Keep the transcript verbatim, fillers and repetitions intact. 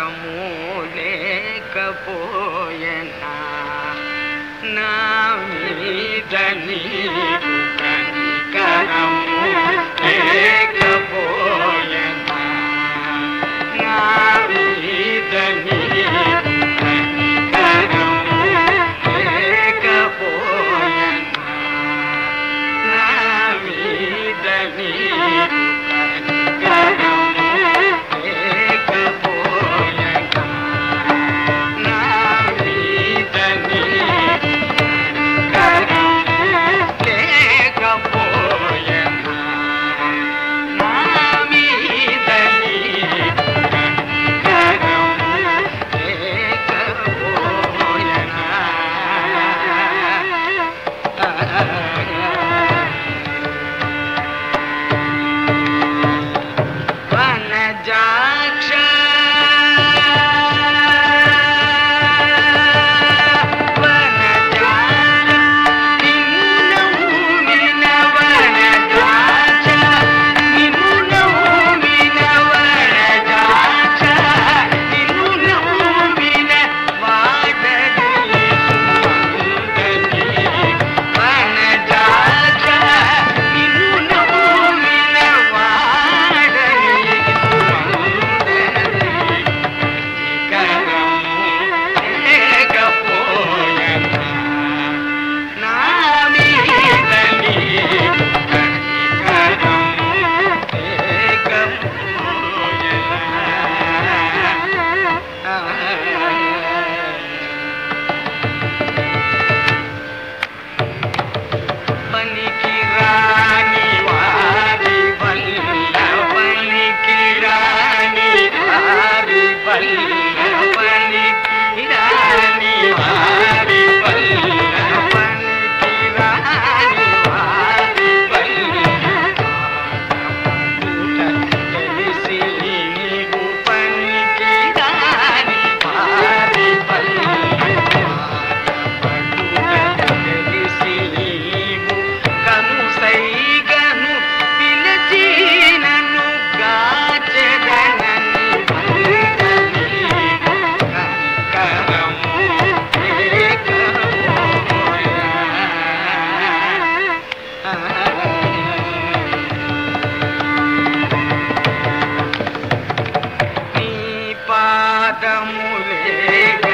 కనికరము లేకపోయెనా నా మీద నీకు కనికరము లేకపోయెనా నా మీద నీకు కనికరము లేకపోయెనా నా మీద నీకు కనికరము లేకపోయెనా నా మీద నీకు కనికరము లేకపోయెనా నా మీద నీకు కనికరము లేకపోయెనా వనజాక్ష వనజాక్ష నిన్ను నమ్మిన వనజాక్ష నిన్ను నమ్మిన వనజాక్ష నిన్ను నమ్మిన వాడని సుమంగళి వనజాక్ష నిన్ను నమ్మిన వాడని సుమంగళి కనికరము లేకపోయెనా నా మీద నీకు కనికరము లేకపోయెనా పనికి రాని వారి వల్ల పనికి రాని వారి వల్ల పనికి రాని వారి వల్ల పనికి రాని వారి వల్ల తెలిసి నీవు పనికి రాని వారి వల్ల తెలిసి నీవు కనుసైగను పిలిచి నన్ను గాచెదనని కనికరము లేకపోయెనా నీ పాదములే